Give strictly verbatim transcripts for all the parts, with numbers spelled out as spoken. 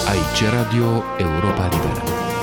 Aici Radio Europa Liberă.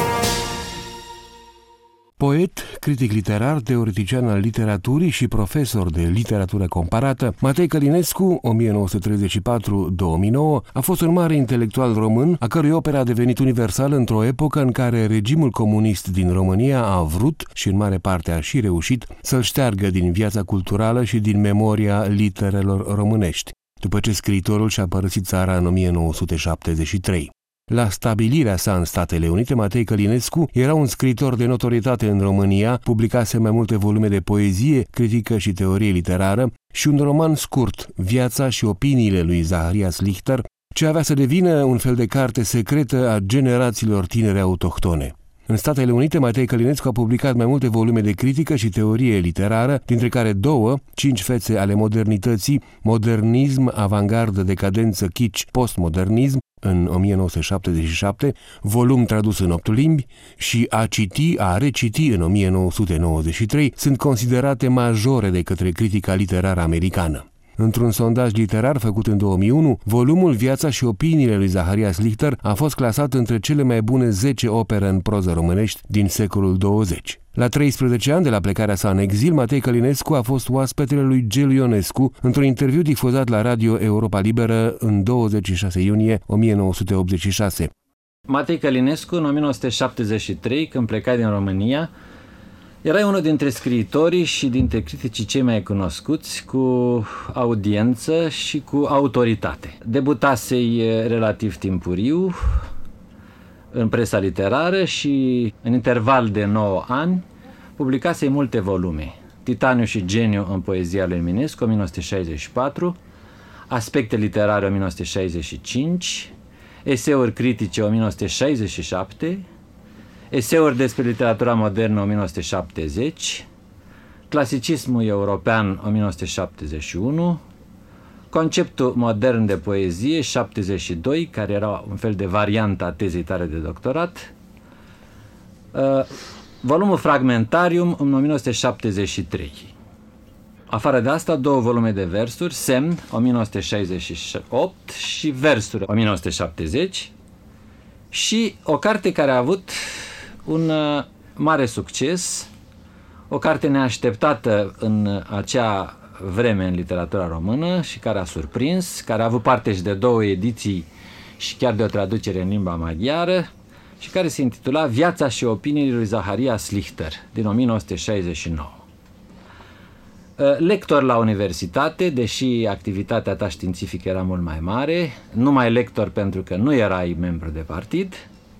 Poet, critic literar, teoretician al literaturii și profesor de literatură comparată, Matei Călinescu, o mie nouă sute treizeci și patru - două mii nouă, a fost un mare intelectual român, a cărui opera a devenit universală într-o epocă în care regimul comunist din România a vrut, și în mare parte a și reușit, să-l șteargă din viața culturală și din memoria literelor românești, după ce scriitorul și-a părăsit țara în o mie nouă sute șaptezeci și trei. La stabilirea sa în Statele Unite, Matei Călinescu era un scriitor de notorietate în România, publicase mai multe volume de poezie, critică și teorie literară și un roman scurt, Viața și opiniile lui Zaharias Lichter, ce avea să devină un fel de carte secretă a generațiilor tinere autohtone. În Statele Unite, Matei Călinescu a publicat mai multe volume de critică și teorie literară, dintre care două, Cinci fețe ale modernității, Modernism, avangardă, decadență, kitsch, postmodernism, în o mie nouă sute șaptezeci și șapte, volum tradus în opt limbi, și A citi, a reciti în o mie nouă sute nouăzeci și trei, sunt considerate majore de către critica literară americană. Într-un sondaj literar făcut în două mii unu, volumul Viața și opiniile lui Zaharias Lichter a fost clasat între cele mai bune zece opere în proză românești din secolul douăzeci. La treisprezece ani de la plecarea sa în exil, Matei Călinescu a fost oaspetele lui Gelu Ionescu într-un interviu difuzat la Radio Europa Liberă în douăzeci și șase iunie o mie nouă sute optzeci și șase. Matei Călinescu, în o mie nouă sute șaptezeci și trei, când pleca din România, era unul dintre scriitorii și dintre criticii cei mai cunoscuți, cu audiență și cu autoritate. Debutasei relativ timpuriu în presa literară și în interval de nouă ani publicase multe volume. Titaniu și geniu în poezia lui Eminescu, o mie nouă sute șaizeci și patru, Aspecte literare, o mie nouă sute șaizeci și cinci, Eseuri critice, o mie nouă sute șaizeci și șapte, Eseuri despre literatura modernă, o mie nouă sute șaptezeci, Clasicismul european, o mie nouă sute șaptezeci și unu, Conceptul modern de poezie, șaptezeci și doi, care era un fel de variantă a tezei tale de doctorat, volumul Fragmentarium, în o mie nouă sute șaptezeci și trei. Afară de asta, două volume de versuri, Semn, o mie nouă sute șaizeci și opt, și Versuri, o mie nouă sute șaptezeci, și o carte care a avut un mare succes, o carte neașteptată în acea vreme în literatura română și care a surprins, care a avut parte și de două ediții și chiar de o traducere în limba maghiară și care se intitula Viața și opiniile lui Zaharias Lichter, din o mie nouă sute șaizeci și nouă. Lector la universitate, deși activitatea ta științifică era mult mai mare, numai lector pentru că nu erai membru de partid,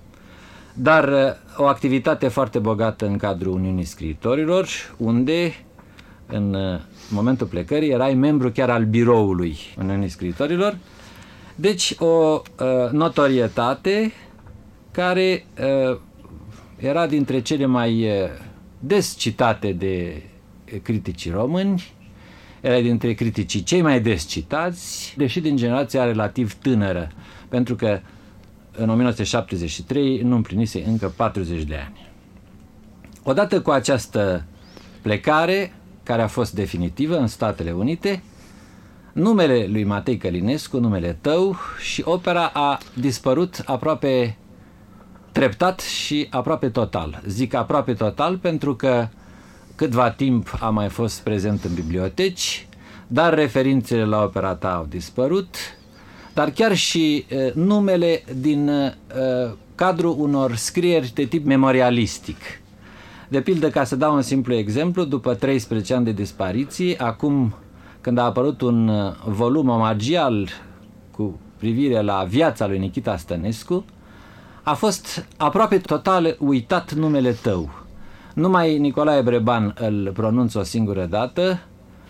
dar o activitate foarte bogată în cadrul Uniunii Scriitorilor, unde în momentul plecării erai membru chiar al biroului Uniunii Scriitorilor. Deci o uh, notorietate care uh, era dintre cele mai uh, des citate de criticii români, era dintre criticii cei mai des citați, deși din generația relativ tânără, pentru că în o mie nouă sute șaptezeci și trei nu împlinise încă patruzeci de ani. Odată cu această plecare, care a fost definitivă în Statele Unite, numele lui Matei Călinescu, numele tău și opera a dispărut aproape treptat și aproape total. Zic aproape total pentru că câtva timp a mai fost prezent în biblioteci, dar referințele la opera ta au dispărut, dar chiar și uh, numele din uh, cadrul unor scrieri de tip memorialistic. De pildă, ca să dau un simplu exemplu, după treisprezece ani de dispariție, acum când a apărut un uh, volum omagial cu privire la viața lui Nichita Stănescu, a fost aproape total uitat numele tău. Numai Nicolae Breban îl pronunță o singură dată,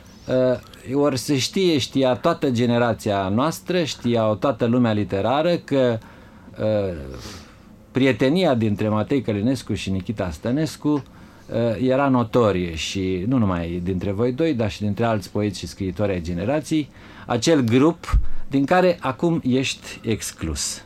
ori se știe, știa toată generația noastră, știa toată lumea literară că prietenia dintre Matei Călinescu și Nichita Stănescu era notorie și nu numai dintre voi doi, dar și dintre alți poeți și scriitori ai generației, acel grup din care acum ești exclus.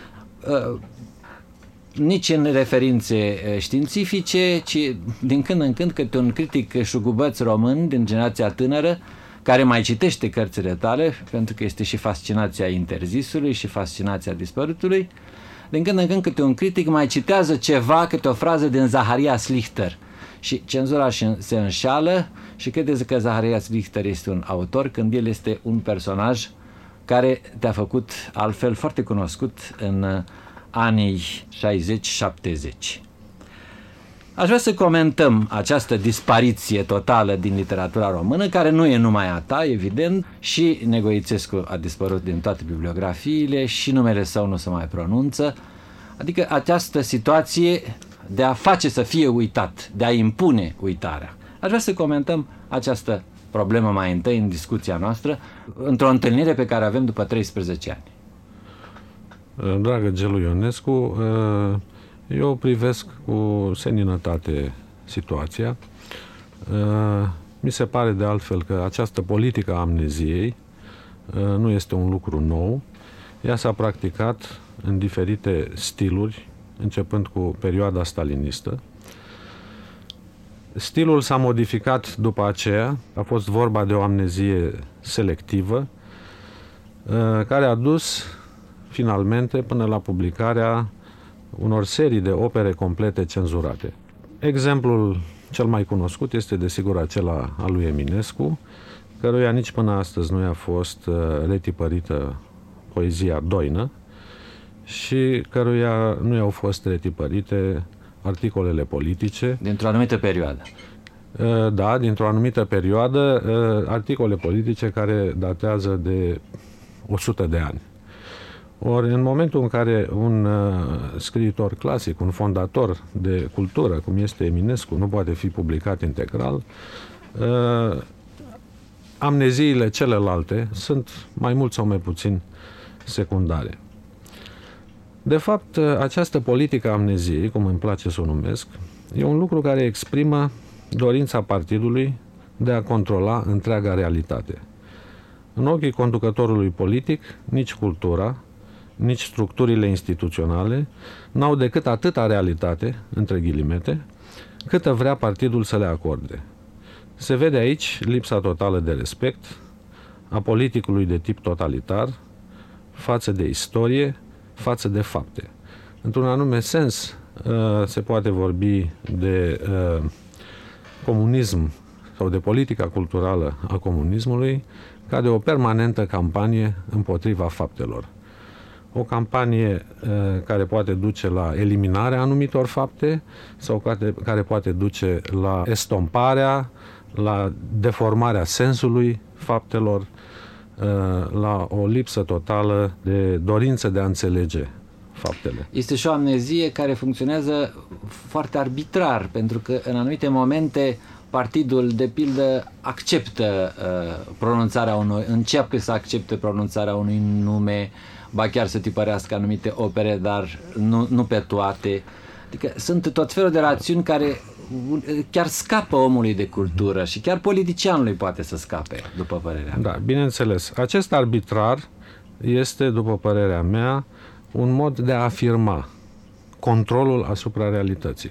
Nici în referințe științifice, ci din când în când câte un critic șugubăț român din generația tânără, care mai citește cărțile tale, pentru că este și fascinația interzisului și fascinația dispărutului, din când în când câte un critic mai citează ceva, câte o frază din Zacharias Lichter. Și cenzura se înșală și credeți că Zacharias Lichter este un autor când el este un personaj care te-a făcut altfel foarte cunoscut în anii șaizeci șaptezeci. Aș vrea să comentăm această dispariție totală din literatura română, care nu e numai a ta, evident, și Negoițescu a dispărut din toate bibliografiile și numele său nu se mai pronunță, adică această situație de a face să fie uitat, de a impune uitarea. Aș vrea să comentăm această problemă mai întâi în discuția noastră, într-o întâlnire pe care avem după treisprezece ani. Dragă Gelu Ionescu, eu privesc cu seninătate situația. Mi se pare de altfel că această politică a amneziei nu este un lucru nou. Ea s-a practicat în diferite stiluri, începând cu perioada stalinistă. Stilul s-a modificat după aceea, a fost vorba de o amnezie selectivă, care a dus finalmente până la publicarea unor serii de opere complete cenzurate. Exemplul cel mai cunoscut este desigur acela al lui Eminescu, căruia nici până astăzi nu i-a fost retipărită poezia Doină și căruia nu i-au fost retipărite articolele politice. Dintr-o anumită perioadă. Da, dintr-o anumită perioadă, articole politice care datează de o sută de ani. Ori în momentul în care un uh, scriitor clasic, un fondator de cultură, cum este Eminescu, nu poate fi publicat integral, uh, amneziile celelalte sunt mai mult sau mai puțin secundare. De fapt, această politică a amneziei, cum îmi place să o numesc, e un lucru care exprimă dorința partidului de a controla întreaga realitate. În ochii conducătorului politic, nici cultura, nici structurile instituționale n-au decât atâta realitate, între ghilimete, câtă vrea partidul să le acorde. Se vede aici lipsa totală de respect a politicului de tip totalitar față de istorie, față de fapte. Într-un anume sens, se poate vorbi de comunism sau de politica culturală a comunismului ca de o permanentă campanie împotriva faptelor. O campanie uh, care poate duce la eliminarea anumitor fapte sau care, care poate duce la estomparea, la deformarea sensului faptelor, uh, la o lipsă totală de dorință de a înțelege faptele. Este și o amnezie care funcționează foarte arbitrar, pentru că în anumite momente partidul, de pildă, acceptă uh, pronunțarea unui, începe să accepte pronunțarea unui nume, ba chiar să tipărească anumite opere, dar nu, nu pe toate. Adică sunt tot felul de rațiuni care chiar scapă omului de cultură și chiar politicianului poate să scape, după părerea mea. Da, bineînțeles. Acest arbitrar este, după părerea mea, un mod de a afirma controlul asupra realității.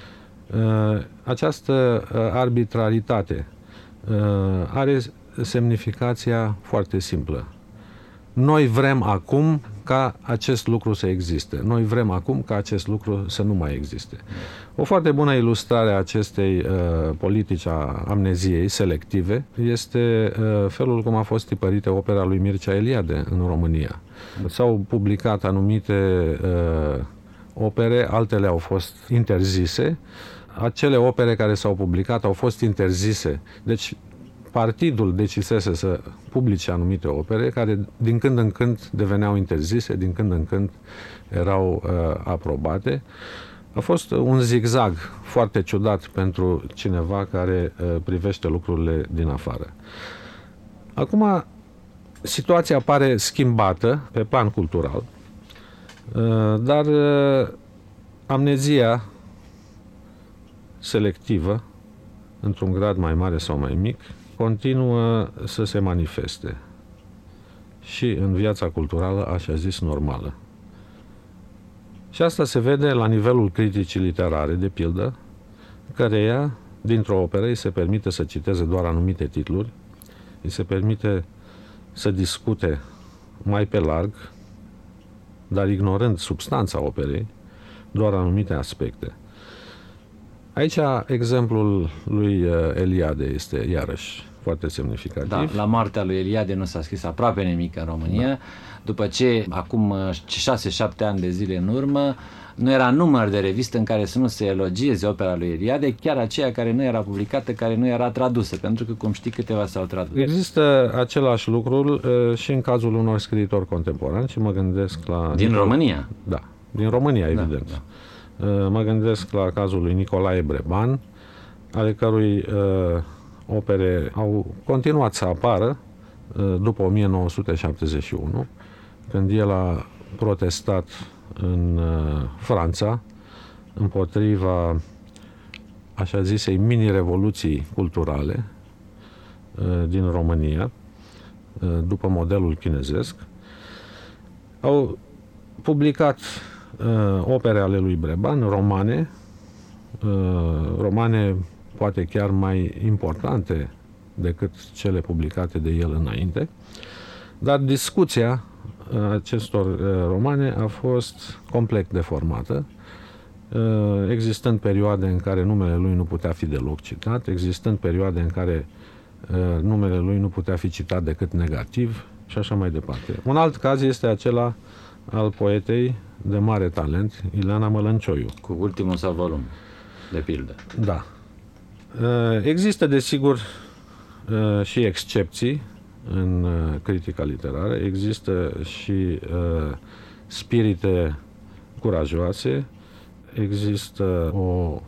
Această arbitraritate are semnificația foarte simplă. Noi vrem acum ca acest lucru să existe. Noi vrem acum ca acest lucru să nu mai existe. O foarte bună ilustrare a acestei uh, politici a amneziei selective este uh, felul cum a fost tipărită opera lui Mircea Eliade în România. S-au publicat anumite uh, opere, altele au fost interzise. Acele opere care s-au publicat au fost interzise. Deci partidul decisese să publice anumite opere care din când în când deveneau interzise, din când în când erau uh, aprobate. A fost un zigzag foarte ciudat pentru cineva care uh, privește lucrurile din afară. Acum, situația pare schimbată pe plan cultural, uh, dar uh, amnezia selectivă, într-un grad mai mare sau mai mic, continuă să se manifeste și în viața culturală, așa zis, normală. Și asta se vede la nivelul criticii literare, de pildă, căreia, dintr-o operă, îi se permite să citeze doar anumite titluri, îi se permite să discute mai pe larg dar ignorând substanța operei, doar anumite aspecte. Aici exemplul lui Eliade este iarăși foarte semnificativ. Da, la moartea lui Eliade nu s-a scris aproape nimic în România, da. După ce acum șase șapte ani de zile în urmă nu era număr de revistă în care să nu se elogieze opera lui Eliade, chiar aceea care nu era publicată, care nu era tradusă, pentru că, cum știi, câteva s-au tradus. Există același lucru uh, și în cazul unor scriitori contemporani și mă gândesc la... Din Nicol... România? Da, din România, evident. Da, da. Uh, mă gândesc la cazul lui Nicolae Breban, ale cărui uh, opere au continuat să apară uh, după o mie nouă sute șaptezeci și unu, când el a protestat în uh, Franța împotriva așa zisei mini-revoluții culturale uh, din România, uh, după modelul chinezesc. Au publicat uh, opere ale lui Breban, romane, uh, romane poate chiar mai importante decât cele publicate de el înainte, dar discuția acestor uh, romane a fost complet deformată, uh, existând perioade în care numele lui nu putea fi deloc citat, existând perioade în care uh, numele lui nu putea fi citat decât negativ și așa mai departe. Un alt caz este acela al poetei de mare talent, Ileana Mălăncioiu. Cu ultimul său volum, de pildă. Da. Uh, există, desigur, uh, și excepții în uh, critica literară, există și uh, spirite curajoase, există o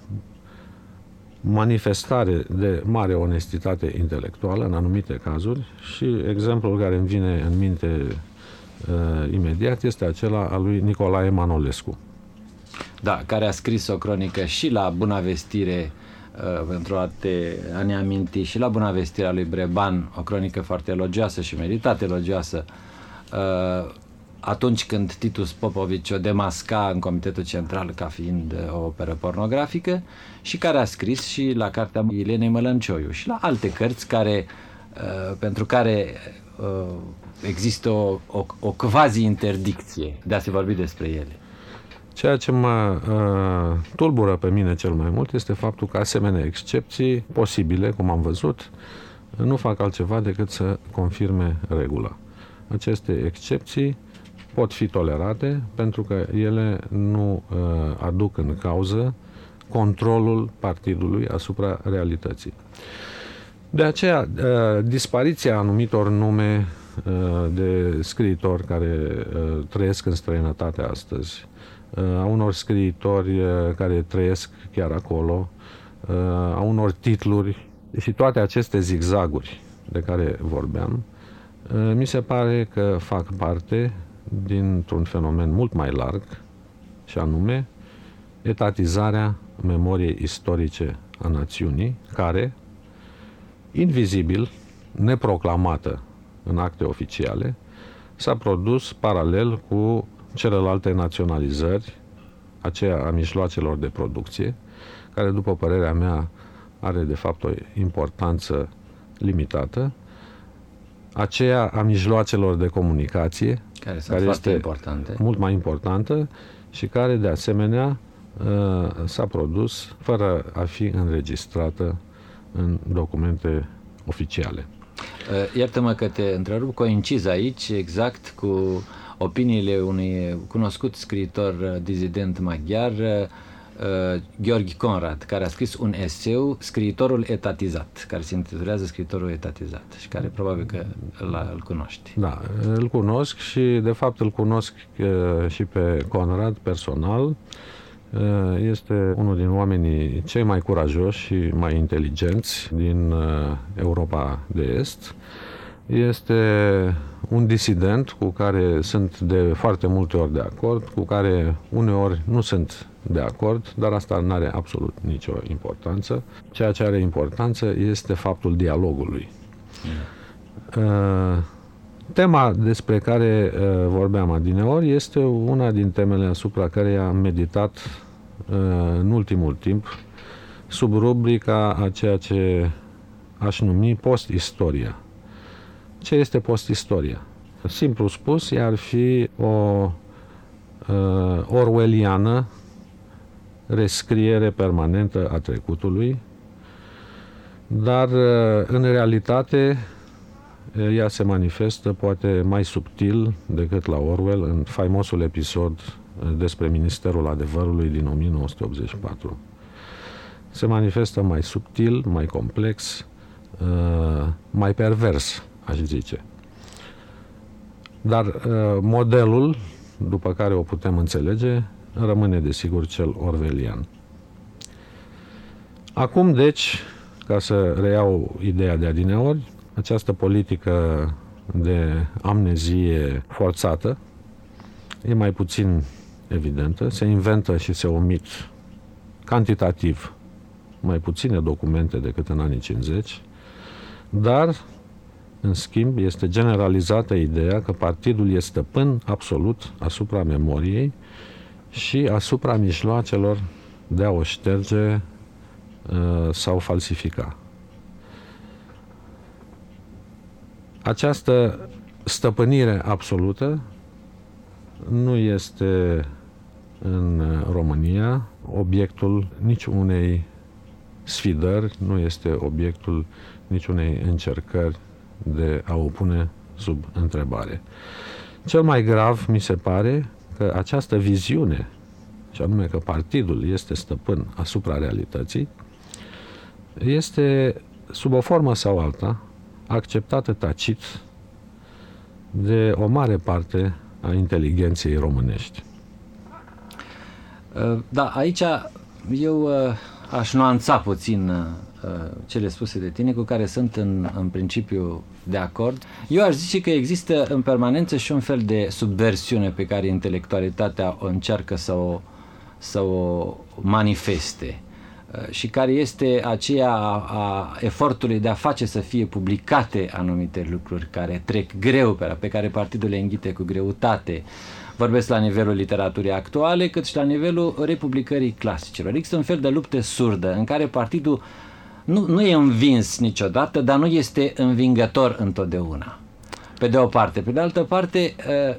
manifestare de mare onestitate intelectuală în anumite cazuri și exemplul care îmi vine în minte uh, imediat este acela al lui Nicolae Manolescu. Da, care a scris o cronică și la Bunavestire, Uh, pentru a, te, a ne aminti, și la Bunavestirea lui Breban, o cronică foarte elogioasă și meritat elogioasă, uh, atunci când Titus Popovici o demasca în Comitetul Central ca fiind o operă pornografică, și care a scris și la cartea Ilenei Mălăncioiu și la alte cărți care, uh, pentru care uh, există o, o, o quasi-interdicție de a se vorbi despre ele. Ceea ce mă uh, tulbură pe mine cel mai mult este faptul că asemenea excepții posibile, cum am văzut, nu fac altceva decât să confirme regula. Aceste excepții pot fi tolerate pentru că ele nu uh, aduc în cauză controlul partidului asupra realității. De aceea, uh, dispariția anumitor nume uh, de scriitori care uh, trăiesc în străinătate astăzi, a unor scriitori care trăiesc chiar acolo, a unor titluri și toate aceste zigzaguri de care vorbeam, mi se pare că fac parte dintr-un fenomen mult mai larg, și anume etatizarea memoriei istorice a națiunii, care, invizibil, neproclamată în acte oficiale, s-a produs paralel cu celelalte naționalizări, aceea a mijloacelor de producție, care, după părerea mea, are de fapt o importanță limitată, aceea a mijloacelor de comunicație, care, care este importante. Mult mai importantă și care, de asemenea, s-a produs fără a fi înregistrată în documente oficiale. Iartă-mă că te întrerup, coinciz aici exact cu opiniile unui cunoscut scriitor dizident maghiar, uh, Gheorghe Conrad, care a scris un eseu, Scriitorul etatizat, care se intitulează Scriitorul etatizat și care probabil că îl, îl cunoști. Da, îl cunosc și de fapt îl cunosc uh, și pe Conrad personal. Uh, este unul din oamenii cei mai curajoși și mai inteligenți din uh, Europa de Est. Este un disident cu care sunt de foarte multe ori de acord, cu care uneori nu sunt de acord, dar asta nu are absolut nicio importanță. Ceea ce are importanță este faptul dialogului. Mm. Uh, tema despre care uh, vorbeam adineori este una din temele asupra care am meditat uh, în ultimul timp sub rubrica a ceea ce aș numi post-istoria. Ce este post-istoria? Simplu spus, ea ar fi o uh, orwelliană, rescriere permanentă a trecutului, dar uh, în realitate ea se manifestă poate mai subtil decât la Orwell în faimosul episod despre Ministerul Adevărului din o mie nouă sute optzeci și patru. Se manifestă mai subtil, mai complex, mai pervers, aș zice. Dar modelul, după care o putem înțelege, rămâne desigur cel orwellian. Acum, deci, ca să reiau ideea de adineori, această politică de amnezie forțată e mai puțin evidentă, se inventă și se omit cantitativ mai puține documente decât în anii cincizeci, dar, în schimb, este generalizată ideea că partidul este stăpân absolut asupra memoriei și asupra mijloacelor de a o șterge uh, sau falsifica. Această stăpânire absolută nu este în România obiectul niciunei sfidări, nu este obiectul niciunei încercări de a o pune sub întrebare. Cel mai grav mi se pare că această viziune, și anume că partidul este stăpân asupra realității, este sub o formă sau alta acceptată tacit de o mare parte a inteligenței românești. Da, aici eu aș nuanța puțin cele spuse de tine, cu care sunt în, în principiu de acord. Eu aș zice că există în permanență și un fel de subversiune pe care intelectualitatea o încearcă să o, să o manifeste și care este aceea a, a efortului de a face să fie publicate anumite lucruri care trec greu, pe, pe care partidul le înghite cu greutate. Vorbesc la nivelul literaturii actuale, cât și la nivelul republicării clasicelor. Există un fel de luptă surdă în care partidul nu, nu e învins niciodată, dar nu este învingător întotdeauna. Pe de o parte. Pe de altă parte,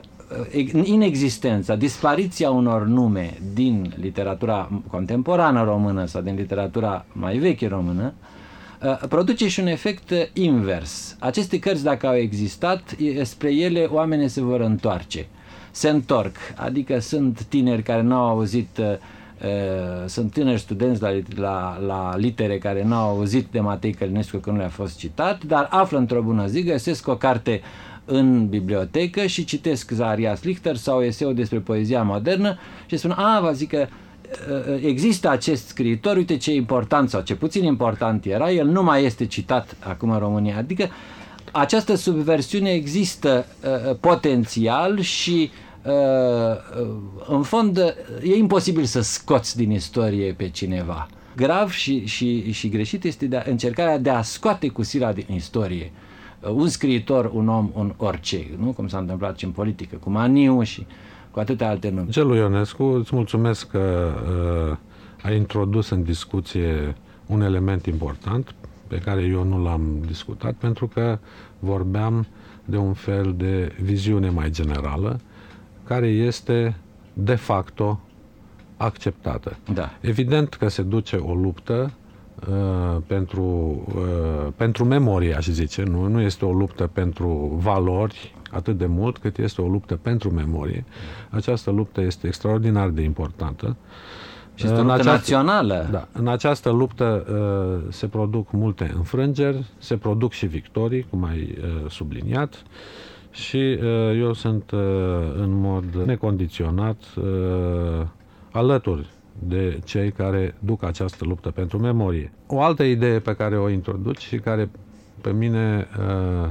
inexistența, dispariția unor nume din literatura contemporană română sau din literatura mai veche română produce și un efect invers. Aceste cărți, dacă au existat, spre ele oamenii se vor întoarce. Se întorc, adică sunt tineri care n-au auzit, uh, sunt tineri studenți la, la, la litere care n-au auzit de Matei Călinescu că nu le-a fost citat, dar află într-o bună zi, găsesc o carte în bibliotecă și citesc Zaharias Lichter sau eseul despre poezia modernă și spun, a, vă zic că uh, există acest scriitor, uite ce important sau ce puțin important era, el nu mai este citat acum în România, adică această subversiune există uh, potențial și uh, uh, în fond e imposibil să scoți din istorie pe cineva. Grav și, și, și greșit este de a, încercarea de a scoate cu sila din istorie uh, un scriitor, un om, un orice, nu? Cum s-a întâmplat și în politică, cu Maniu și cu atâtea alte nume. Gelu Ionescu, îți mulțumesc că uh, ai introdus în discuție un element important pe care eu nu l-am discutat, pentru că vorbeam de un fel de viziune mai generală, care este de facto acceptată. Da. Evident că se duce o luptă uh, pentru, uh, pentru memorie, aș zice, nu? Nu este o luptă pentru valori atât de mult, cât este o luptă pentru memorie. Această luptă este extraordinar de importantă. Și este o luptă națională. Da, în această luptă uh, se produc multe înfrângeri, se produc și victorii, cum ai uh, subliniat, și uh, eu sunt uh, în mod necondiționat uh, alături de cei care duc această luptă pentru memorie. O altă idee pe care o introduci și care pe mine uh,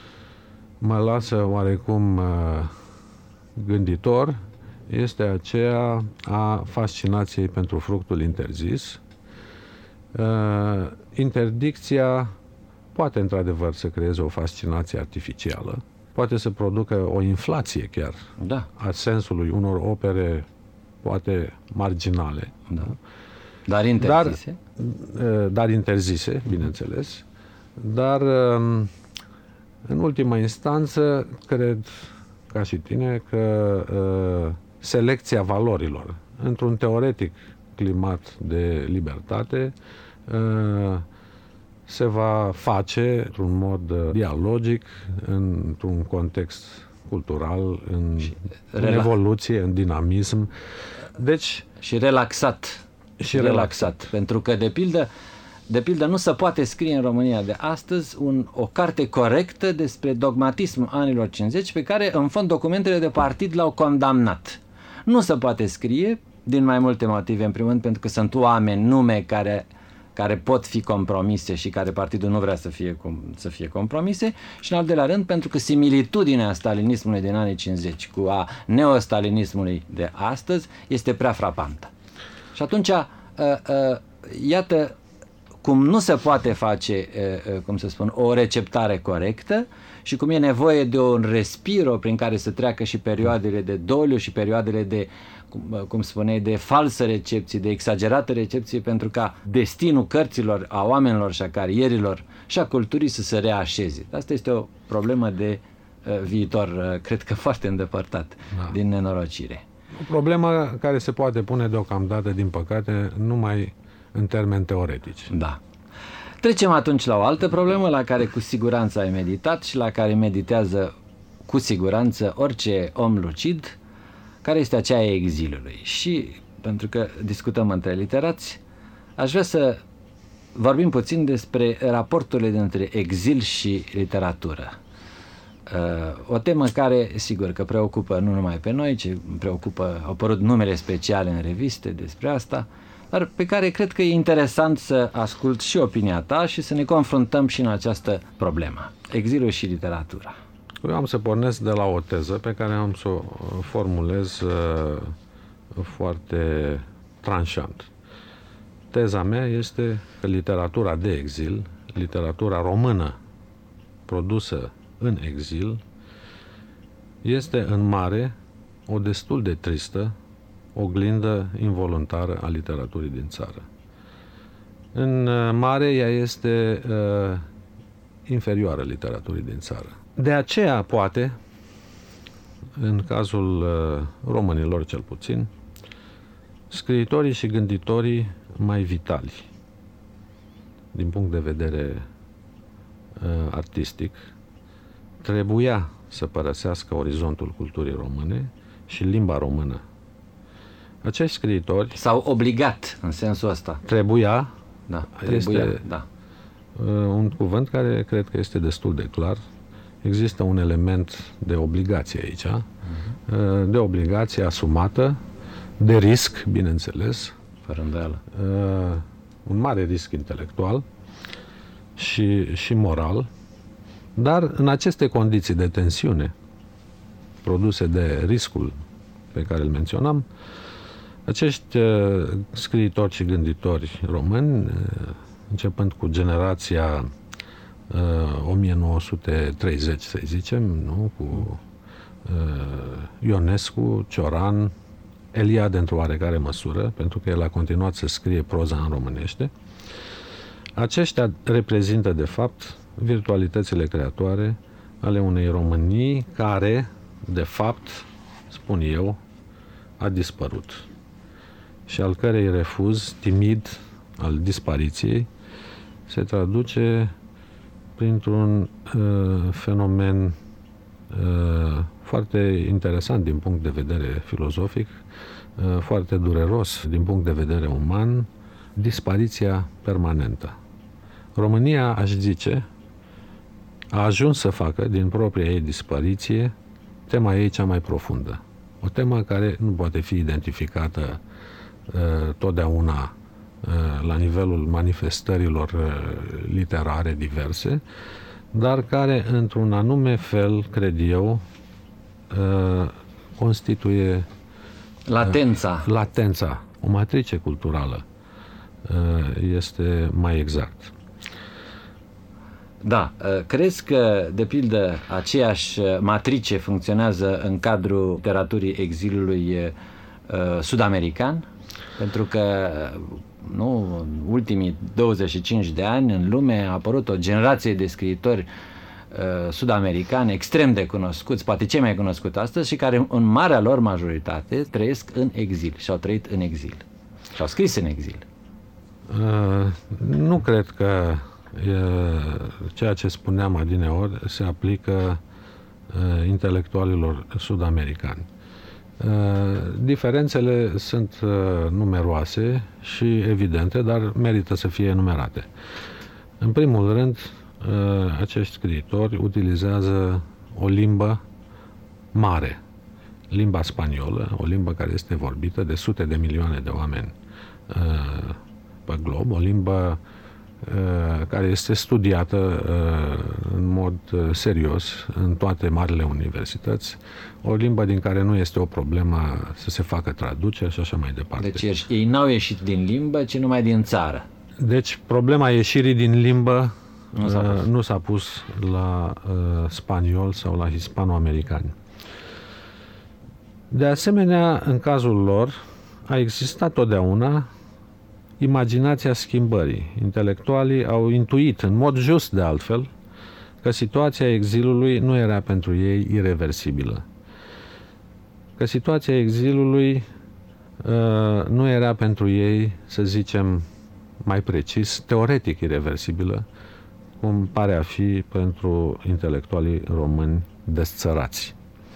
mă lasă oarecum uh, gânditor este aceea a fascinației pentru fructul interzis. Uh, interdicția poate într-adevăr să creeze o fascinație artificială, poate să producă o inflație chiar da. a sensului unor opere poate marginale. Da. Dar interzise. Dar, dar interzise, bineînțeles. Dar, în ultima instanță, cred, ca și tine, că selecția valorilor. Într-un teoretic climat de libertate, se va face într-un mod dialogic, într-un context cultural, în, în evoluție, în dinamism. Deci, și relaxat. Și relaxat. relaxat. Pentru că, de pildă, de pildă, nu se poate scrie în România de astăzi un, o carte corectă despre dogmatismul anilor cincizeci pe care, în fond, documentele de partid l-au condamnat. Nu se poate scrie din mai multe motive. În primul rând, pentru că sunt oameni, nume care... care pot fi compromise și care partidul nu vrea să fie, să fie compromise, și în al doilea rând pentru că similitudinea stalinismului din anii cincizeci cu a neostalinismului de astăzi este prea frapantă. Și atunci, uh, uh, iată cum nu se poate face, uh, uh, cum să spun, o receptare corectă și cum e nevoie de un respiro prin care să treacă și perioadele de doliu și perioadele de, cum, cum spuneai, de falsă recepție, de exagerată recepție, pentru ca destinul cărților, a oamenilor și a carierilor și a culturii să se reașeze. Asta este o problemă de uh, viitor, uh, cred că foarte îndepărtat, da, din nenorocire. O problemă care se poate pune deocamdată, din păcate, numai în termeni teoretici. Da. Trecem atunci la o altă problemă la care cu siguranță ai meditat și la care meditează cu siguranță orice om lucid, care este aceea a exilului. Și, pentru că discutăm între literați, aș vrea să vorbim puțin despre raporturile dintre exil și literatură. O temă care, sigur, că preocupă nu numai pe noi, ci preocupă, au apărut numere speciale în reviste despre asta, dar pe care cred că e interesant să ascult și opinia ta și să ne confruntăm și în această problemă. Exilul și literatura. Eu am să pornesc de la o teză pe care am să o formulez uh, foarte tranșant. Teza mea este că literatura de exil, literatura română produsă în exil, este în mare o destul de tristă oglindă involuntară a literaturii din țară. În mare ea este uh, inferioară literaturii din țară. De aceea, poate, în cazul uh, românilor cel puțin, scriitorii și gânditorii mai vitali, din punct de vedere uh, artistic, trebuia să părăsească orizontul culturii române și limba română. Acești scriitori... S-au obligat în sensul ăsta. Trebuia. Da, trebuia, este da. un cuvânt care cred că este destul de clar. Există un element de obligație aici, uh-huh. de obligație asumată, de risc, bineînțeles. Fără îndoială. Un mare risc intelectual și, și moral, dar în aceste condiții de tensiune produse de riscul pe care îl menționam, acești uh, scriitori și gânditori români, uh, începând cu generația uh, o mie nouă sute treizeci, să zicem, nu? Cu uh, Ionescu, Cioran, Eliade într-o oarecare măsură, pentru că el a continuat să scrie proza în românește, aceștia reprezintă, de fapt, virtualitățile creatoare ale unei Românii care, de fapt, spun eu, a dispărut și al cărei refuz timid al dispariției se traduce printr-un uh, fenomen uh, foarte interesant din punct de vedere filozofic, uh, foarte dureros din punct de vedere uman, dispariția permanentă. România, aș zice, a ajuns să facă din propria ei dispariție tema ei cea mai profundă. O temă care nu poate fi identificată uh, totdeauna uh, la nivelul manifestărilor uh, literare diverse, dar care, într-un anume fel, cred eu, uh, constituie latența. Uh, latența, o matrice culturală, uh, este mai exact. Da, crezi că, de pildă, aceeași matrice funcționează în cadrul literaturii exilului uh, sud-american? Pentru că, nu, în ultimii douăzeci și cinci de ani, în lume a apărut o generație de scriitori uh, sud-americani extrem de cunoscuți, poate cei mai cunoscuți astăzi, și care în marea lor majoritate trăiesc în exil și au trăit în exil și au scris în exil. Uh, nu cred că uh, ceea ce spuneam adineori se aplică uh, intelectualilor sud-americani. Uh, diferențele sunt uh, numeroase și evidente, dar merită să fie enumerate. În primul rând, uh, acești scriitori utilizează o limbă mare, limba spaniolă, o limbă care este vorbită de sute de milioane de oameni uh, pe glob, o limbă uh, care este studiată uh, în mod uh, serios în toate marile universități, o limbă din care nu este o problemă să se facă traduceri și așa mai departe. Deci ei n-au ieșit din limbă, ci numai din țară. Deci problema ieșirii din limbă nu s-a pus, uh, nu s-a pus la uh, spaniol sau la hispano-americani. De asemenea, în cazul lor a existat totdeauna imaginația schimbării. Intelectualii au intuit, în mod just de altfel, că situația exilului nu era pentru ei ireversibilă. Că situația exilului uh, nu era pentru ei, să zicem mai precis, teoretic ireversibilă, cum pare a fi pentru intelectualii români desțărați.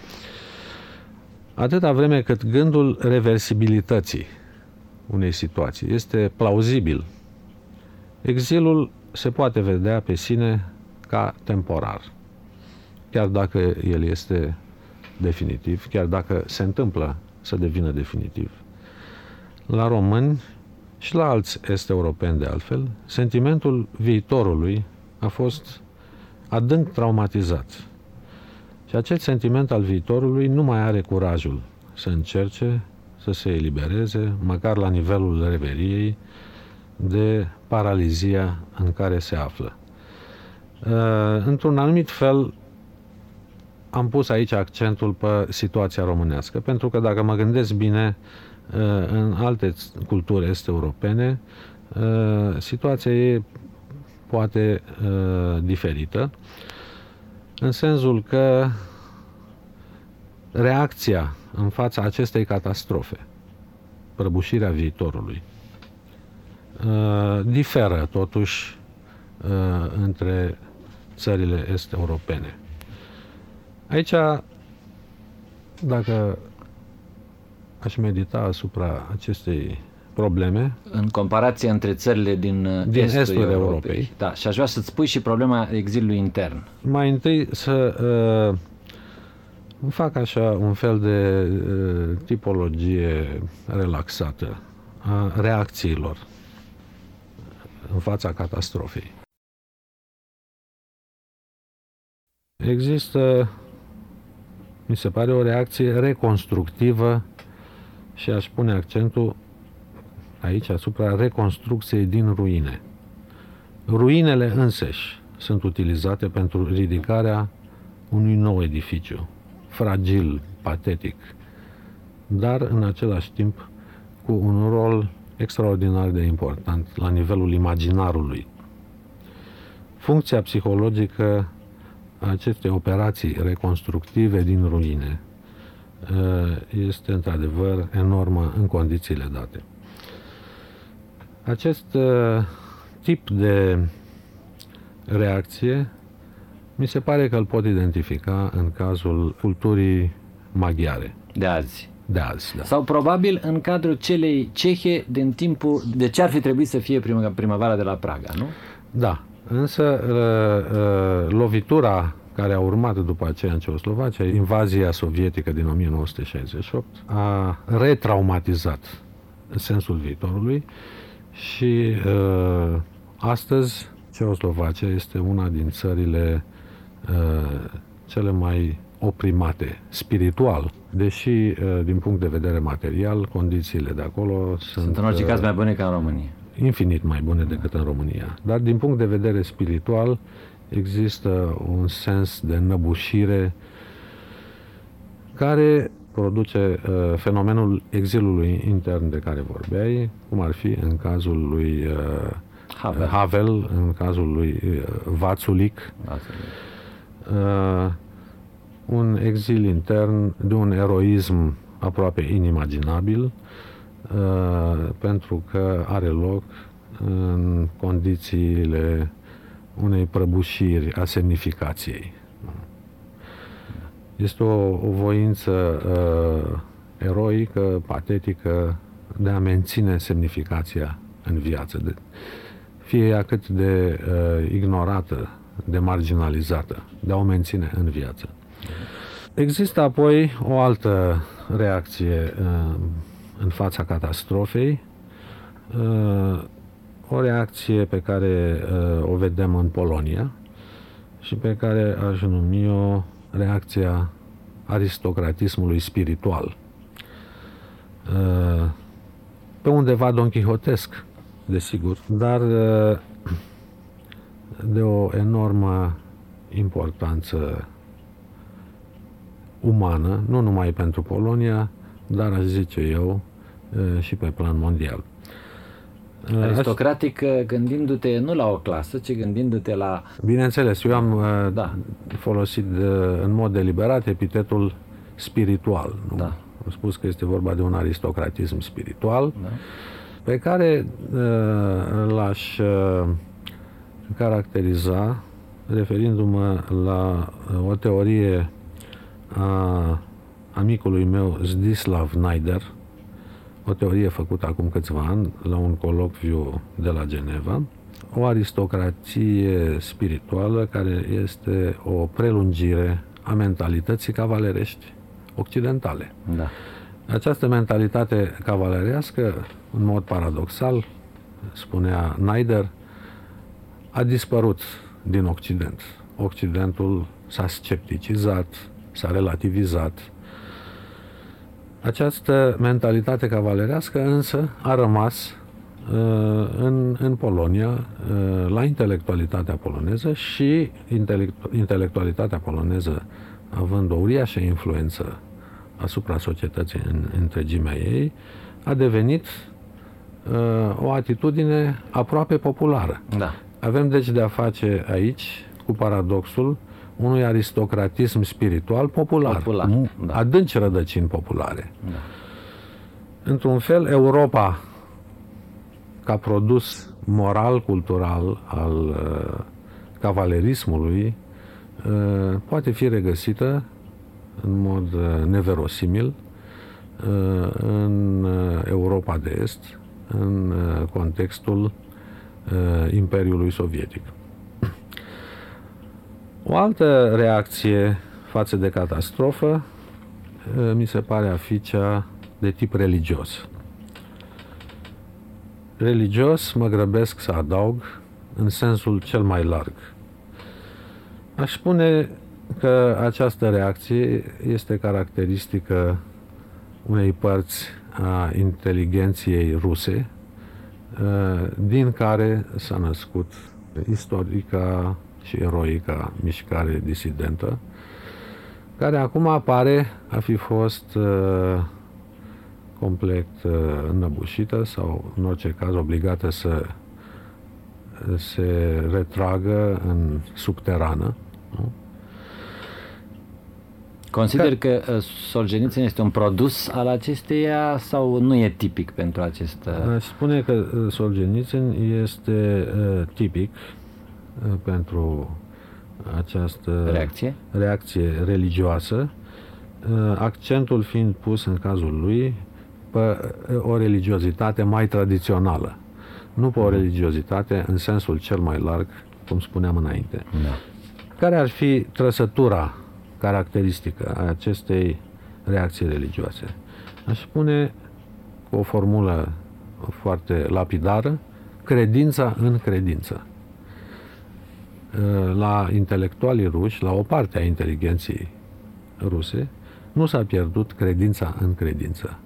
Atâta vreme cât gândul reversibilității unei situații este plauzibil, exilul se poate vedea pe sine ca temporar, chiar dacă el este definitiv, chiar dacă se întâmplă să devină definitiv. La români și la alți est-europeni de altfel, sentimentul viitorului a fost adânc traumatizat. Și acest sentiment al viitorului nu mai are curajul să încerce să se elibereze, măcar la nivelul reveriei, de paralizia în care se află. Într-un anumit fel, am pus aici accentul pe situația românească, pentru că dacă mă gândesc bine, în alte culturi est-europene, situația e poate diferită, în sensul că reacția în fața acestei catastrofe, prăbușirea viitorului, diferă totuși între țările est-europene. Aici, dacă aș medita asupra acestei probleme, în comparație între țările din, din estul, estul Europei. Europei. Da, și aș vrea să-ți spui și problema exilului intern. Mai întâi să uh, fac așa un fel de uh, tipologie relaxată a reacțiilor în fața catastrofei. Există, mi se pare, o reacție reconstructivă și aș pune accentul aici asupra reconstrucției din ruine. Ruinele însăși sunt utilizate pentru ridicarea unui nou edificiu, fragil, patetic, dar în același timp cu un rol extraordinar de important la nivelul imaginarului. Funcția psihologică a acestei operații reconstructive din ruine este într-adevăr enormă în condițiile date. Acest tip de reacție mi se pare că îl pot identifica în cazul culturii maghiare. De azi. De azi, da. Sau probabil în cadrul celei cehe din timpul, de ce ar fi trebuit să fie prim- primăvara de la Praga, nu? Da, însă lovitura care a urmat după aceea în Ceoslovacia, invazia sovietică din o mie nouă sute șaizeci și opt, a retraumatizat sensul viitorului și uh, astăzi Ceoslovacia este una din țările uh, cele mai oprimate spiritual, deși uh, din punct de vedere material condițiile de acolo sunt, sunt în orice uh, caz mai bune ca în România. Infinit mai bune decât în România. Dar din punct de vedere spiritual există un sens de înăbușire care produce uh, fenomenul exilului intern de care vorbeai, cum ar fi în cazul lui uh, Havel. Havel, în cazul lui uh, Vațulic, uh, un exil intern de un eroism aproape inimaginabil, uh, pentru că are loc în condițiile unei prăbușiri a semnificației. Este o, o voință uh, eroică, patetică, de a menține semnificația în viață, de, fie ea cât de uh, ignorată, de marginalizată, de a o menține în viață. Există apoi o altă reacție uh, în fața catastrofei, uh, o reacție pe care uh, o vedem în Polonia și pe care aș numi-o reacția aristocratismului spiritual. Uh, pe undeva donchihotesc, desigur, dar uh, de o enormă importanță umană, nu numai pentru Polonia, dar aș zice eu uh, și pe plan mondial. Aristocratic gândindu-te nu la o clasă, ci gândindu-te la... Bineînțeles, eu am da. folosit în mod deliberat epitetul spiritual. Nu? Da. Am spus că este vorba de un aristocratism spiritual, da. pe care l-aș caracteriza referindu-mă la o teorie a amicului meu Zdzislav Naider, o teorie făcută acum câțiva ani la un colocviu de la Geneva, o aristocrație spirituală care este o prelungire a mentalității cavalerești occidentale. Da. Această mentalitate cavalerească, în mod paradoxal, spunea Naider, a dispărut din Occident. Occidentul s-a scepticizat, s-a relativizat. Această mentalitate cavalerească însă a rămas uh, în, în Polonia, uh, la intelectualitatea poloneză și intelectu- intelectualitatea poloneză, având o uriașă influență asupra societății în întregimea ei, a devenit uh, o atitudine aproape populară. Da. Avem deci de a face aici cu paradoxul unui aristocratism spiritual popular, popular da. adânci rădăcini populare. Da. Într-un fel, Europa, ca produs moral-cultural al uh, cavalerismului, uh, poate fi regăsită în mod uh, neverosimil uh, în uh, Europa de Est, în uh, contextul uh, Imperiului Sovietic. O altă reacție față de catastrofă mi se pare a fi cea de tip religios. Religios mă grăbesc să adaug în sensul cel mai larg. Aș spune că această reacție este caracteristică unei părți a inteligenției ruse, din care s-a născut istorica și eroica mișcare disidentă, care acum apare a fi fost uh, complet uh, înăbușită sau, în orice caz, obligată să se retragă în subterană. Nu? Consider că uh, Solzhenitsyn este un produs al acesteia sau nu e tipic pentru acest... Uh... Aș spune că uh, Solzhenitsyn este uh, tipic pentru această reacție, reacție religioasă, accentul fiind pus în cazul lui pe o religiozitate mai tradițională, nu pe o religiozitate în sensul cel mai larg, cum spuneam înainte. Da. Care ar fi trăsătura caracteristică a acestei reacții religioase? Aș spune cu o formulă foarte lapidară, credința în credință. La intelectualii ruși, la o parte a inteligenției ruse, nu s-a pierdut credința în credință.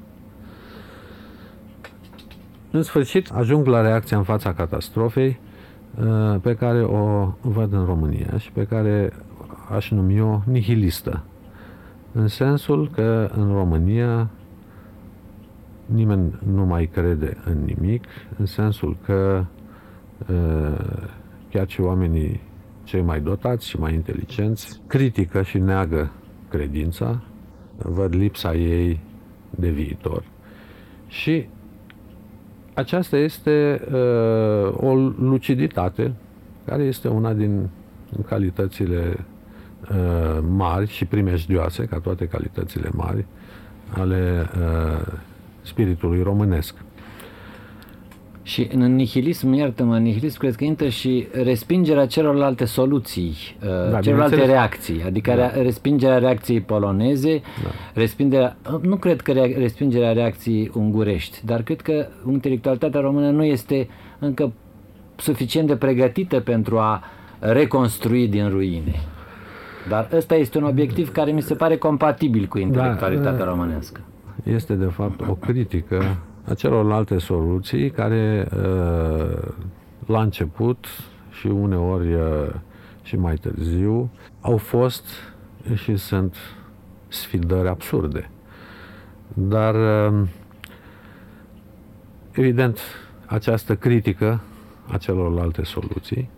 În sfârșit, ajung la reacția în fața catastrofei pe care o văd în România și pe care aș numi-o nihilistă. În sensul că în România nimeni nu mai crede în nimic, în sensul că chiar și oamenii cei mai dotați și mai inteligenți, critică și neagă credința, văd lipsa ei de viitor. Și aceasta este uh, o luciditate care este una din calitățile uh, mari și primejdioase, ca toate calitățile mari, ale uh, spiritului românesc. Și în nihilism, iartă-mă, în nihilism cred că intră și respingerea celorlalte soluții, da, celorlalte reacții, adică da. respingerea reacției poloneze, da. respingerea, nu cred că respingerea reacției ungurești, dar cred că intelectualitatea română nu este încă suficient de pregătită pentru a reconstrui din ruine. Dar ăsta este un obiectiv care mi se pare compatibil cu intelectualitatea da, românească. Este de fapt o critică a celorlalte soluții care la început și uneori și mai târziu au fost și sunt sfidări absurde. Dar evident această critică a celorlalte soluții,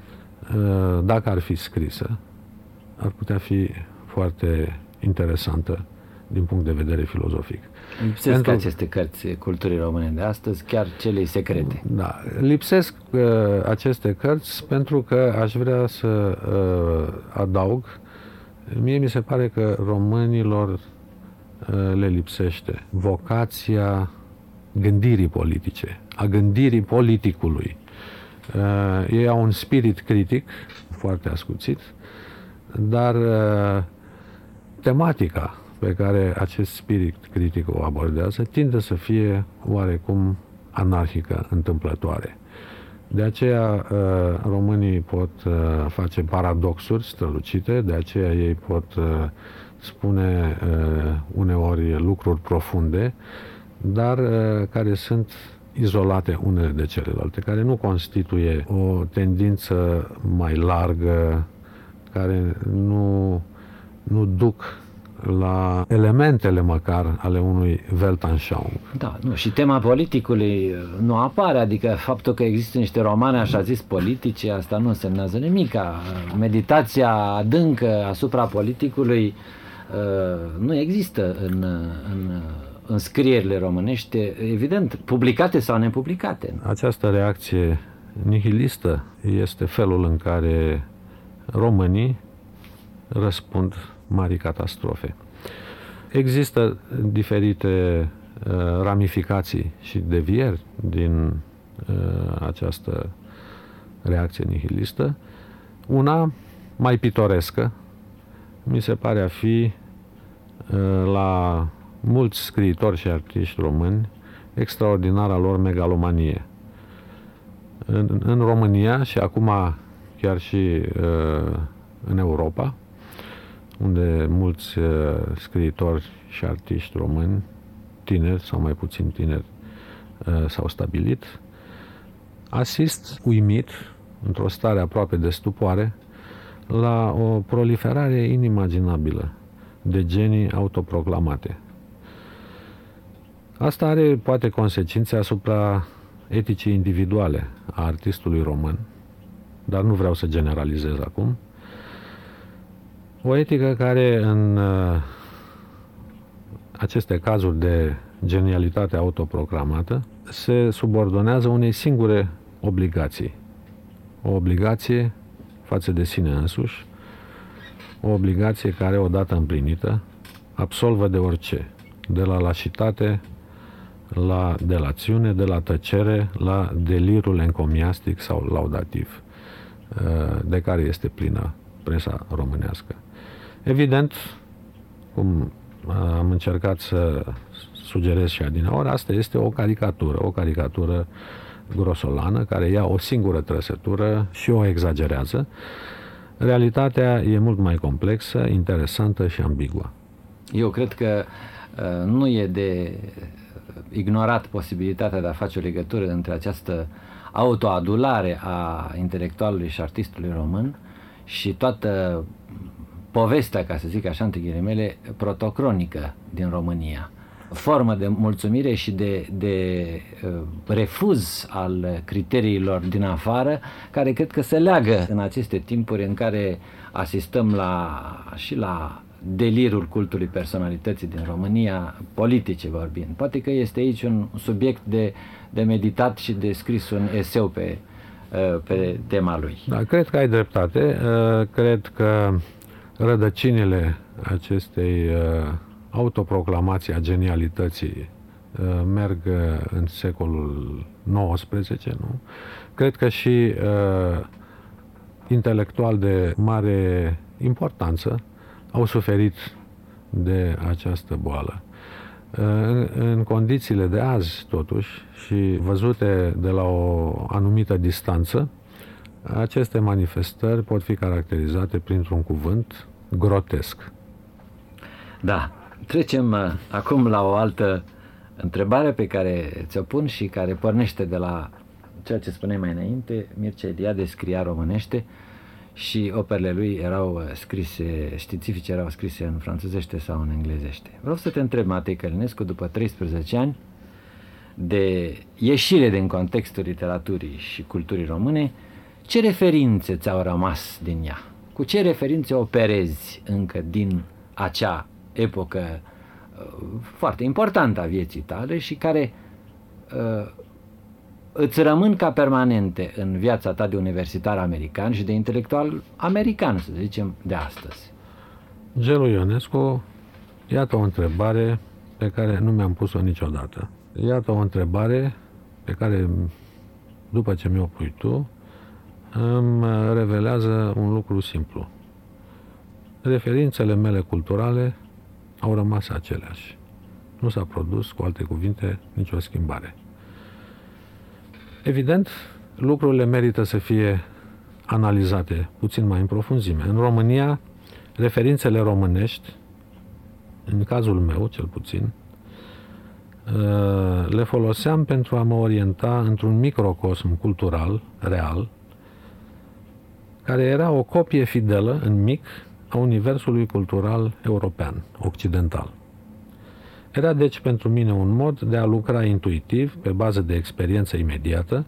dacă ar fi scrisă, ar putea fi foarte interesantă din punct de vedere filozofic. Lipsesc Pentru... aceste cărți culturii române de astăzi, chiar cele secrete. Da, lipsesc uh, aceste cărți pentru că aș vrea să uh, adaug, mie mi se pare că românilor uh, le lipsește vocația gândirii politice, a gândirii politicului. Uh, ei au un spirit critic foarte ascuțit, dar uh, tematica pe care acest spirit critic o abordează tinde să fie oarecum anarhică, întâmplătoare. De aceea românii pot face paradoxuri strălucite, de aceea ei pot spune uneori lucruri profunde, dar care sunt izolate unele de celelalte, care nu constituie o tendință mai largă, care nu, nu duc la elementele măcar ale unui Weltanschauung. Da, nu, și tema politicului nu apare, adică faptul că există niște romane așa zis politice, asta nu însemnează nimic. Meditația adâncă asupra politicului nu există în, în, în scrierile românești, evident, publicate sau nepublicate. Această reacție nihilistă este felul în care românii răspund marii catastrofe. Există diferite uh, ramificații și devieri din uh, această reacție nihilistă. Una mai pitorescă mi se pare a fi uh, la mulți scriitori și artiști români extraordinara lor megalomanie. În, în România și acum chiar și uh, în Europa, unde mulți uh, scriitori și artiști români, tineri sau mai puțin tineri, uh, s-au stabilit, asist uimit, într-o stare aproape de stupoare, la o proliferare inimaginabilă de genii autoproclamate. Asta are poate consecințe asupra eticii individuale a artistului român, dar nu vreau să generalizez acum. O etică care în uh, aceste cazuri de genialitate autoproclamată se subordonează unei singure obligații. O obligație față de sine însuși, o obligație care, odată împlinită, absolvă de orice, de la lașitate la delațiune, de la tăcere la delirul encomiastic sau laudativ, de care este plină presa românească. Evident, cum am încercat să sugerez și adineaori, asta este o caricatură, o caricatură grosolană, care ia o singură trăsătură și o exagerează. Realitatea e mult mai complexă, interesantă și ambiguă. Eu cred că uh, nu e de ignorat posibilitatea de a face o legătură între această autoadulare a intelectualului și artistului român și toată povestea, ca să zic așa, între ghilimele, protocronică din România. formă de mulțumire și de, de uh, refuz al criteriilor din afară, care cred că se leagă în aceste timpuri în care asistăm la, și la delirul cultului personalității din România, politice vorbind. Poate că este aici un subiect de, de meditat și de scris un eseu pe, pe tema lui. Da, cred că ai dreptate. Cred că rădăcinile acestei autoproclamații a genialității merg în secolul nouăsprezece, nu? Cred că și intelectual de mare importanță au suferit de această boală. În, în condițiile de azi, totuși, și văzute de la o anumită distanță, aceste manifestări pot fi caracterizate printr-un cuvânt: grotesc. Da. Trecem uh, acum la o altă întrebare pe care ți-o pun și care pornește de la ceea ce spuneai mai înainte. Mircea Eliade scria românește și operele lui erau scrise, științifice erau scrise în franțuzește sau în englezește. Vreau să te întreb, Matei Călinescu, după treisprezece ani de ieșire din contextul literaturii și culturii române, ce referințe ți-au rămas din ea? Cu ce referințe operezi încă din acea epocă uh, foarte importantă a vieții tale și care uh, îți rămân ca permanente în viața ta de universitar american și de intelectual american, să zicem, de astăzi? Gelu Ionescu, iată o întrebare pe care nu mi-am pus-o niciodată. Iată o întrebare pe care, după ce mi-o pui tu, îmi revelează un lucru simplu. Referințele mele culturale au rămas aceleași. Nu s-a produs, cu alte cuvinte, nicio schimbare. Evident, lucrurile merită să fie analizate puțin mai în profunzime. În România, referințele românești, în cazul meu cel puțin, le foloseam pentru a mă orienta într-un microcosm cultural, real, care era o copie fidelă, în mic, a universului cultural european, occidental. Era deci pentru mine un mod de a lucra intuitiv, pe bază de experiență imediată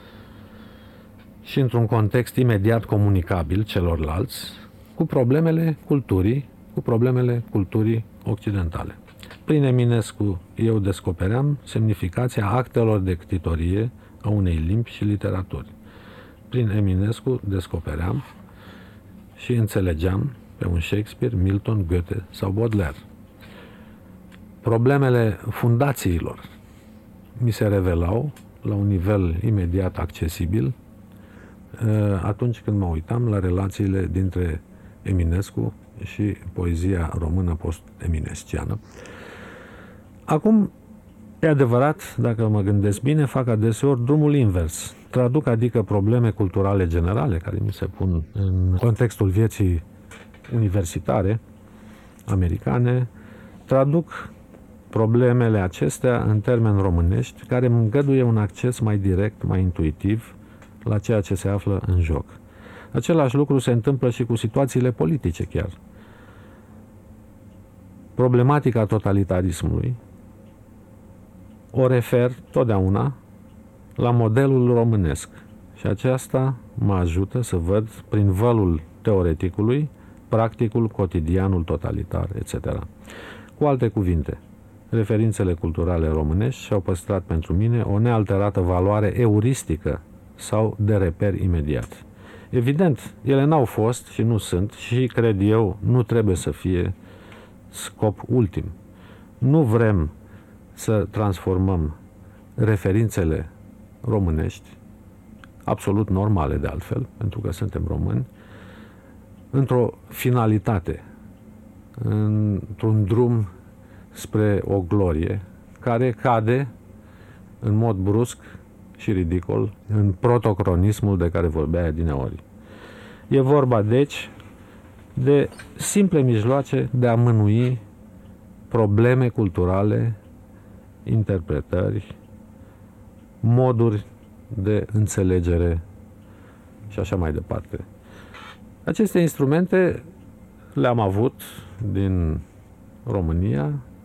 și într-un context imediat comunicabil celorlalți, cu problemele culturii, cu problemele culturii occidentale. Prin Eminescu eu descopeream semnificația actelor de ctitorie a unei limbi și literaturi. Prin Eminescu descopeream și înțelegeam pe un Shakespeare, Milton, Goethe sau Baudelaire. Problemele fundațiilor mi se revelau la un nivel imediat accesibil atunci când mă uitam la relațiile dintre Eminescu și poezia română post-eminesciană. Acum, e adevărat, dacă mă gândesc bine, fac adeseori drumul invers. Traduc, adică, probleme culturale generale care mi se pun în contextul vieții universitare americane, traduc problemele acestea în termeni românești, care îmi îngăduie un acces mai direct, mai intuitiv la ceea ce se află în joc. Același lucru se întâmplă și cu situațiile politice chiar. Problematica totalitarismului o refer totdeauna la modelul românesc și aceasta mă ajută să văd prin vălul teoreticului practicul, cotidianul totalitar, et cetera. Cu alte cuvinte, referințele culturale românești și-au păstrat pentru mine o nealterată valoare euristică sau de reper imediat. Evident, ele n-au fost și nu sunt și, cred eu, nu trebuie să fie scop ultim. Nu vrem să transformăm referințele românești, absolut normale de altfel, pentru că suntem români, într-o finalitate, într-un drum spre o glorie care cade în mod brusc și ridicol în protocronismul de care vorbea adineori. E vorba, deci, de simple mijloace de a mânui probleme culturale, interpretări, moduri de înțelegere și așa mai departe. Aceste instrumente le-am avut din România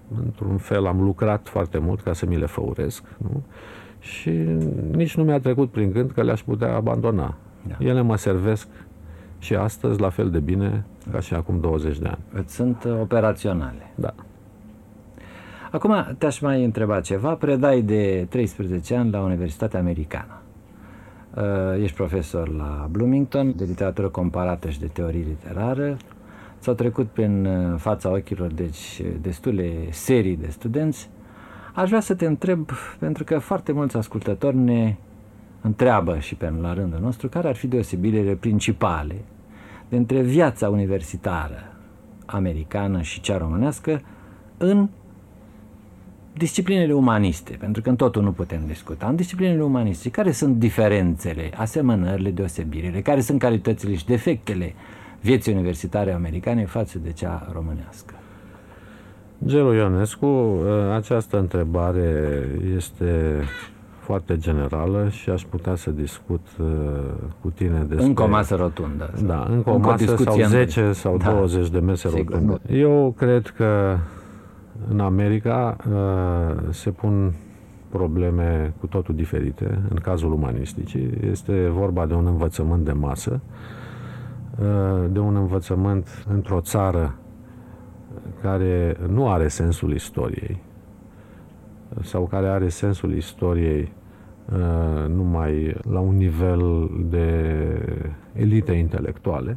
într-un fel am lucrat foarte mult ca să mi le făuresc, nu? Și nici nu mi-a trecut prin gând că le-aș putea abandona. Da. Ele mă servesc și astăzi la fel de bine ca și acum douăzeci de ani. Îți sunt operaționale. Da. Acum te-aș mai întreba ceva. Predai de treisprezece ani la Universitatea Americană. Ești profesor la Bloomington de literatură comparată și de teorie literară. S-au trecut prin fața ochilor deci destule serii de studenți. Aș vrea să te întreb, pentru că foarte mulți ascultători ne întreabă și pe la rândul nostru, care ar fi deosebirile principale dintre viața universitară americană și cea românească în disciplinele umaniste, pentru că în totul nu putem discuta. În disciplinele umaniste, care sunt diferențele, asemănările, deosebirile, care sunt calitățile și defectele vieții universitare americane față de cea românească? Gelu Ionescu, această întrebare este foarte generală și aș putea să discut cu tine despre... Încă o masă rotundă. Da, încă o încă masă o sau zece sau da, douăzeci de mese sigur, rotunde. Nu. Eu cred că în America se pun probleme cu totul diferite, în cazul umanisticii. Este vorba de un învățământ de masă, de un învățământ într-o țară care nu are sensul istoriei sau care are sensul istoriei uh, numai la un nivel de elite intelectuale.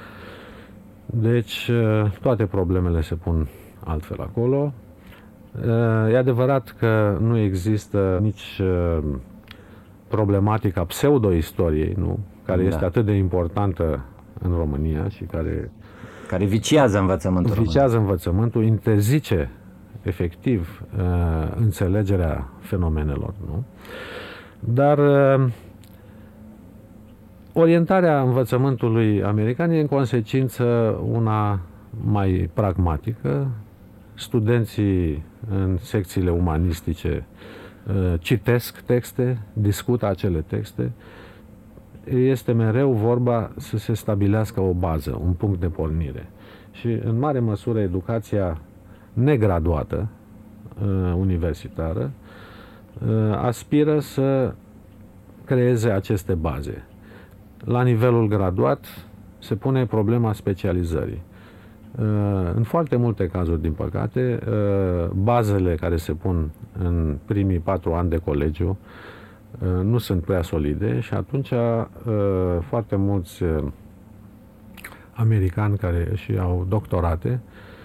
Deci uh, toate problemele se pun altfel acolo. Uh, e adevărat că nu există nici uh, problematica pseudo-istoriei, nu? Care da. este atât de importantă în România și care care viciază învățământul Viciază român. învățământul, interzice efectiv uh, înțelegerea fenomenelor, nu? Dar uh, orientarea învățământului american e în consecință una mai pragmatică. Studenții în secțiile umanistice uh, citesc texte, discută acele texte. Este mereu vorba să se stabilească o bază, un punct de pornire. Și în mare măsură educația negraduată uh, universitară uh, aspiră să creeze aceste baze. La nivelul graduat se pune problema specializării. Uh, în foarte multe cazuri, din păcate, uh, bazele care se pun în primii patru ani de colegiu nu sunt prea solide și atunci foarte mulți americani care și au doctorate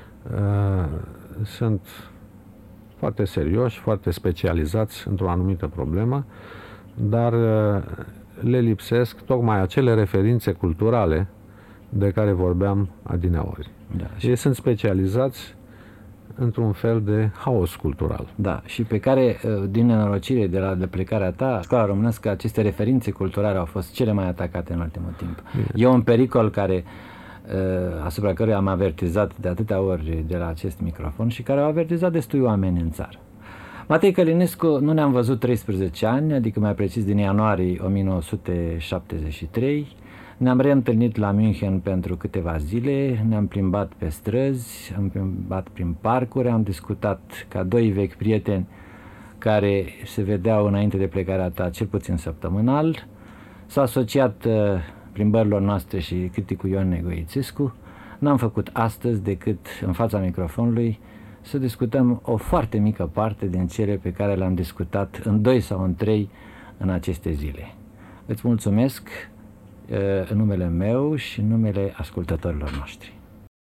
sunt foarte serioși, foarte specializați într-o anumită problemă, dar le lipsesc tocmai acele referințe culturale de care vorbeam adineauri. Da, și... Ei sunt specializați într-un fel de haos cultural. Da, și pe care, din nenorocire de la de plecarea ta, școala românească, aceste referințe culturale au fost cele mai atacate în ultimul timp. E un pericol care, asupra căruia am avertizat de atâtea ori de la acest microfon și care au avertizat destui oameni în țară. Matei Călinescu, nu ne-am văzut treisprezece ani, adică mai precis din ianuarie o mie nouă sute șaptezeci și trei. Ne-am reîntâlnit la München pentru câteva zile, ne-am plimbat pe străzi, am plimbat prin parcuri, am discutat ca doi vechi prieteni care se vedeau înainte de plecarea ta cel puțin săptămânal. S-a asociat uh, plimbărilor noastre și criticul Ion Negoițescu. N-am făcut astăzi decât în fața microfonului să discutăm o foarte mică parte din cele pe care le-am discutat în doi sau în trei în aceste zile. Îți mulțumesc în numele meu și în numele ascultătorilor noștri.